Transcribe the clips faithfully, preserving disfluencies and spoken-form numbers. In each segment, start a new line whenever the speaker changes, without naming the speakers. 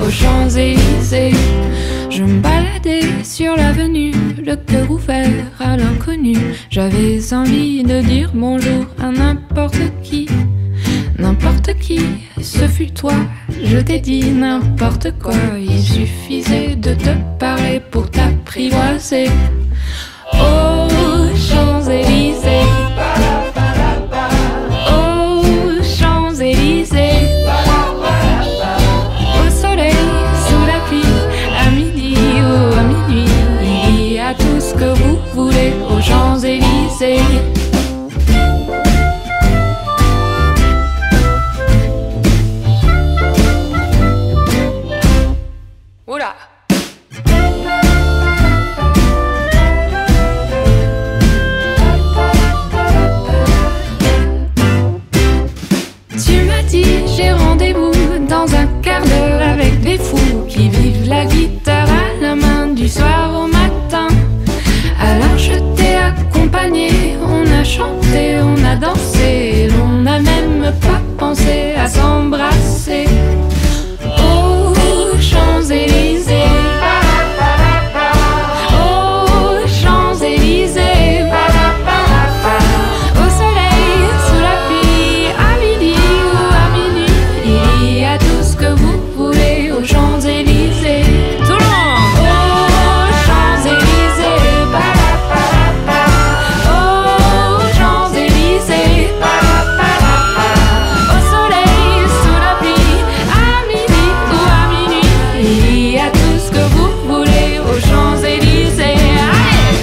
aux Champs-Élysées. Je me baladais sur l'avenue, le cœur ouvert à l'inconnu. J'avais envie de dire bonjour à n'importe qui. N'importe qui, ce fut toi, je t'ai dit n'importe quoi. Il suffisait de te parler pour t'apprivoiser. Aux Champs-Élysées, aux Champs-Élysées, au soleil, sous la pluie, à midi ou à minuit, il y a tout ce que vous voulez aux Champs-Élysées. Oula! Tu m'as dit j'ai rendez-vous dans un quart d'heure avec des fous qui vivent la guitare à la main du soir au matin. Alors je t'ai accompagné, on a chanté, on a dansé, on n'a même pas pensé à s'embrasser. Aux Champs-Élysées, aux Champs-Élysées, au soleil, sous la pluie, à midi ou à minuit, il y a tout ce que vous voulez aux Champs-Élysées. Tout le monde! Aux Champs-Élysées, aux Champs-Élysées, au soleil, sous la pluie, à midi ou à minuit, il y a tout ce que vous voulez aux Champs-Élysées. Allez!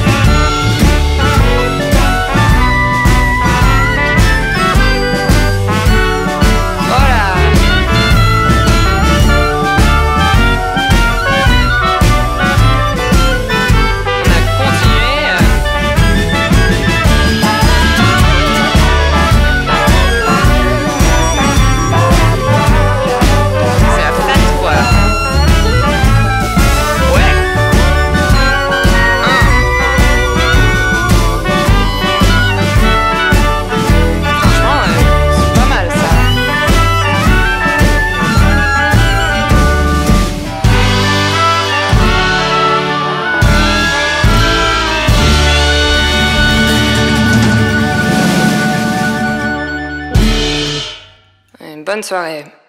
Voilà! On a continué. C'est la fête, quoi. Ouais. Hein. Franchement, euh, c'est pas mal ça. Ouais, bonne soirée.